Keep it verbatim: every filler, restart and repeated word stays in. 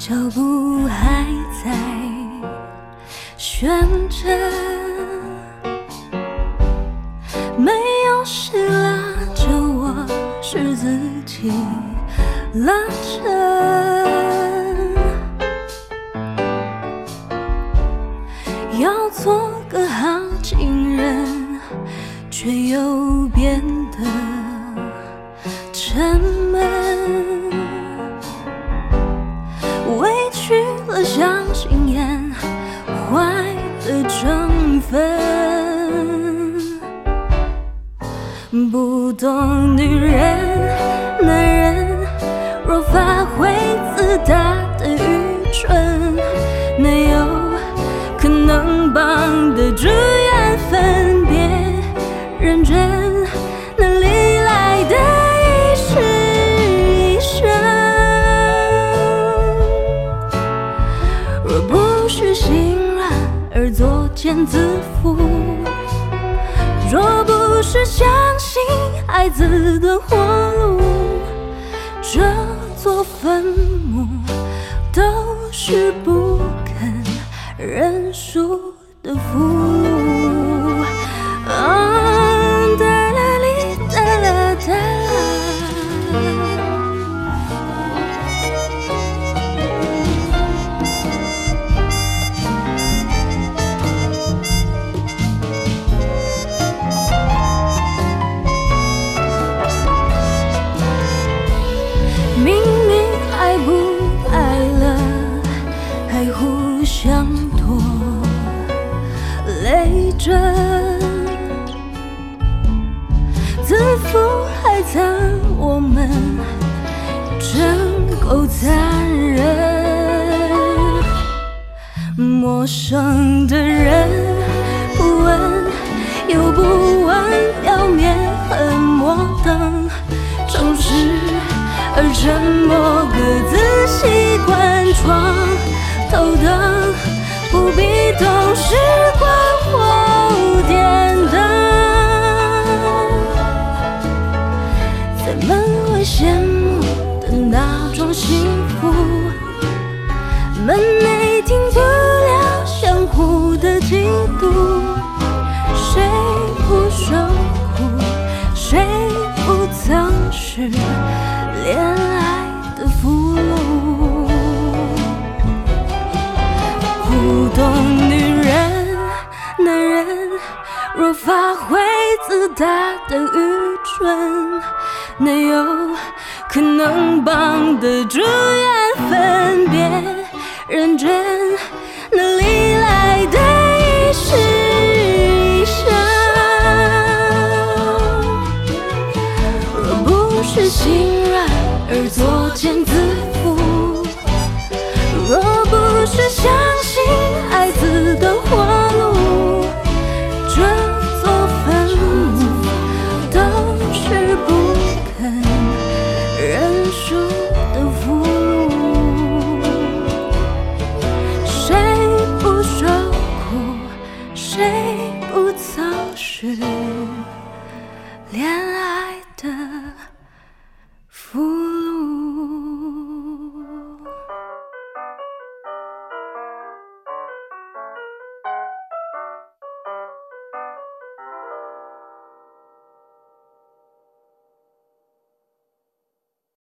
脚步还在旋转，没有谁拉着我，是自己拉扯。要做个好情人，却又变得沉闷，委屈了像心眼坏的成分。不懂女人，男人若发挥自大的愚蠢，哪有可能绑得住缘分？别认真，哪里来的一世一生？若不是心软而作茧自缚，若不是相信爱自断活路，这座坟墓都是不肯认输的俘虏。啊，哒啦哩哒啦哒啦。明明爱不爱了，还互相拖累着，自负还残，我们真够残忍。陌生的人，不问又不问，表面很摩登，诚实而沉默，各自习惯闯头灯，不必懂时关后点灯，在门外羡慕的那种幸福，门内停不了相互的嫉妒。谁不受苦，谁不曾是恋爱的俘虏？不懂女人，男人若发挥自大的愚蠢，哪有可能绑得住缘分？别认真，哪里来的一世一生？若不是心软而作茧自缚，若